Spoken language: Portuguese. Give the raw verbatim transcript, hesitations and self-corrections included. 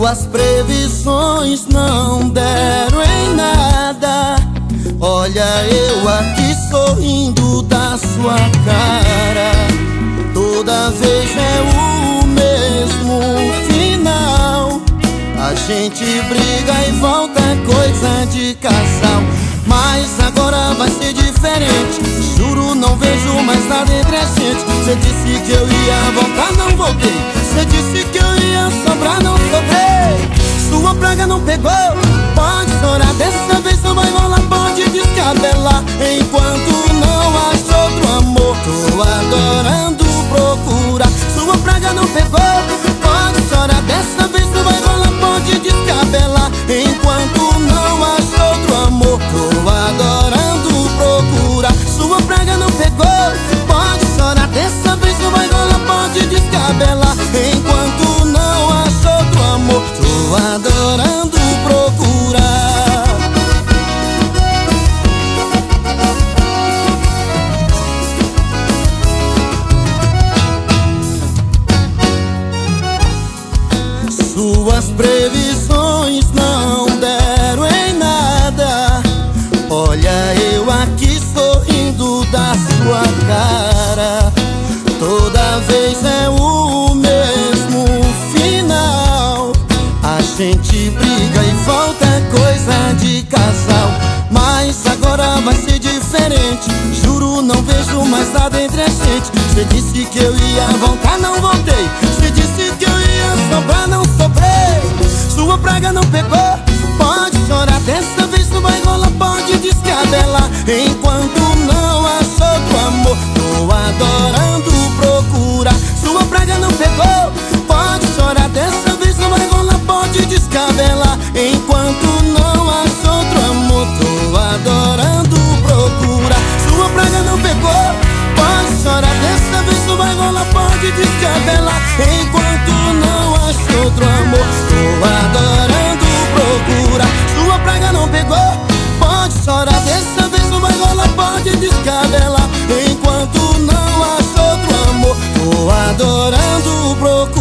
Suas previsões não deram em nada. Olha eu aqui sorrindo da sua cara. Toda vez é o mesmo final. A gente briga e volta, é coisa de casal. Mas agora vai ser diferente. Juro, não vejo mais nada entre a gente. Cê disse que eu ia voltar, não voltei. Cê disse que eu ia sobrar, não sobrei. Sua praga não pegou, pode chorar. Dessa vez não vai rolar, pode descabelar. Enquanto não acha outro amor, tô adorando procurar. Sua praga não pegou, pode chorar. Dessa vez não vai rolar, pode descabelar. Enquanto não acha outro amor, tô adorando procurar. Sua praga não pegou, pode chorar. Dessa vez não vai rolar, pode descabelar. Enquanto não acha outro amor, tô adorando procurar. Suas previsões não deram em nada. Olha eu aqui sorrindo da sua cara. Toda vez é o mesmo final. A gente briga e volta, é coisa de casal. Mas agora vai ser diferente. Juro, não vejo mais nada entre a gente. Cê disse que eu ia voltar, não voltei. Cê disse que eu ia sobrar, não sobrei. Sua praga não pegou, pode chorar. Dessa vez não vai rolar, pode descabelar. Enquanto não acha outro amor, tô adorando procurar. Sua praga não pegou, pode chorar. Dessa vez não vai rolar, pode descabelar. Enquanto não acha outro amor, tô adorando procurar. Sua praga não pegou, pode chorar. Dessa vez não vai rolar, pode descabelar. Enquanto não acha outro amor, tô adorando procurar. Sua praga não pegou, pode chorar. Dessa vez não vai rolar, pode descabelar. Enquanto não acha outro amor, tô adorando procurar.